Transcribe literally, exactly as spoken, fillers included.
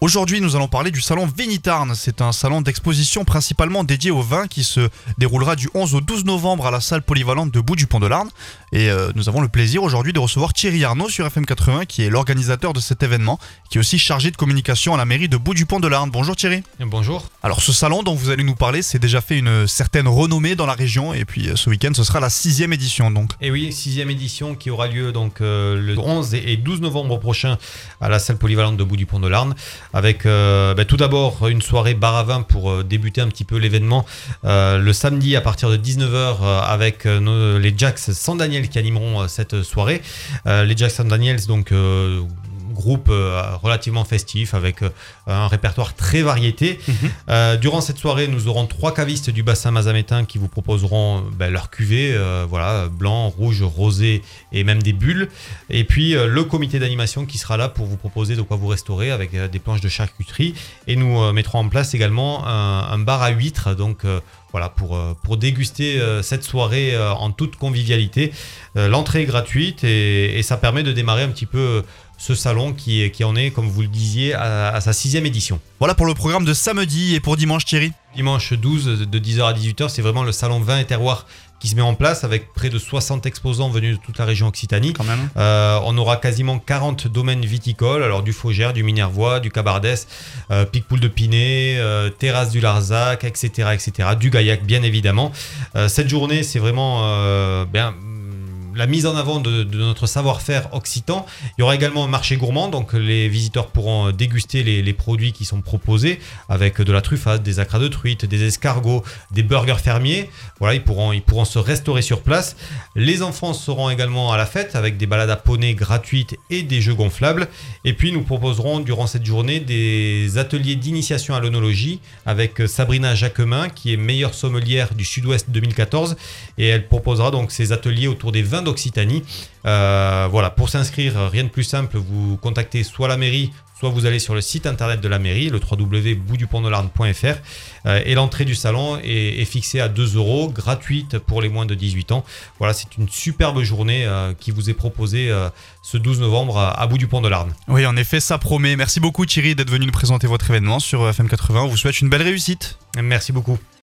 Aujourd'hui, nous allons parler du salon Vinitarn. C'est un salon d'exposition principalement dédié au vin qui se déroulera du onze au douze novembre à la salle polyvalente de Bout du Pont de Larn. Et euh, nous avons le plaisir aujourd'hui de recevoir Thierry Arnaud sur F M quatre-vingts, qui est l'organisateur de cet événement, qui est aussi chargé de communication à la mairie de Bout du Pont de Larn. Bonjour Thierry. Bonjour. Alors ce salon dont vous allez nous parler, c'est déjà fait une certaine renommée dans la région, et puis ce week-end ce sera la sixième édition donc. Et oui, sixième édition qui aura lieu donc euh, le onze et douze novembre prochain à la salle polyvalente de Bout du Pont de Larn, avec euh, bah, tout d'abord une soirée bar à vin pour euh, débuter un petit peu l'événement euh, le samedi à partir de dix-neuf heures euh, avec euh, nos, les Jacks San Daniel qui animeront euh, cette soirée. Euh, les Jacks San Daniel donc euh, groupe euh, relativement festif avec euh, un répertoire très variété. Mmh. Euh, durant cette soirée, nous aurons trois cavistes du bassin mazamétain qui vous proposeront ben, leur cuvée, euh, voilà, blanc, rouge, rosé et même des bulles. Et puis euh, le comité d'animation qui sera là pour vous proposer de quoi vous restaurer avec euh, des planches de charcuterie. Et nous euh, mettrons en place également un, un bar à huîtres, donc euh, voilà, pour, pour déguster euh, cette soirée euh, en toute convivialité. Euh, l'entrée est gratuite et, et ça permet de démarrer un petit peu euh, ce salon qui, qui en est, comme vous le disiez, à, à sa sixième édition. Voilà pour le programme de samedi. Et pour dimanche, Thierry? Dimanche douze, de dix heures à dix-huit heures, c'est vraiment le salon vin et terroir qui se met en place avec près de soixante exposants venus de toute la région Occitanie. Quand même. Euh, on aura quasiment quarante domaines viticoles, alors du Faugère, du Minervois, du Cabardès, euh, Picpoul de Pinet, euh, Terrasse du Larzac, et cetera, et cetera, du Gaillac bien évidemment. Euh, cette journée, c'est vraiment euh, bien, la mise en avant de, de notre savoir-faire occitan. Il y aura également un marché gourmand, donc les visiteurs pourront déguster les, les produits qui sont proposés avec de la truffade, des acras de truite, des escargots, des burgers fermiers. Voilà, ils pourront, ils pourront se restaurer sur place. Les enfants seront également à la fête avec des balades à poney gratuites et des jeux gonflables. Et puis nous proposerons durant cette journée des ateliers d'initiation à l'œnologie avec Sabrina Jacquemin qui est meilleure sommelière du Sud-Ouest deux mille quatorze et elle proposera donc ces ateliers autour des vins d'Occitanie. Euh, voilà, pour s'inscrire, rien de plus simple, vous contactez soit la mairie, soit vous allez sur le site internet de la mairie, le w w w point bout du pont de larn point f r, euh, et l'entrée du salon est, est fixée à deux euros, gratuite pour les moins de dix-huit ans. Voilà, c'est une superbe journée euh, qui vous est proposée euh, ce douze novembre à, à Bout du Pont de Larn. Oui, en effet, ça promet. Merci beaucoup Thierry d'être venu nous présenter votre événement sur F M quatre-vingts. On vous souhaite une belle réussite. Merci beaucoup.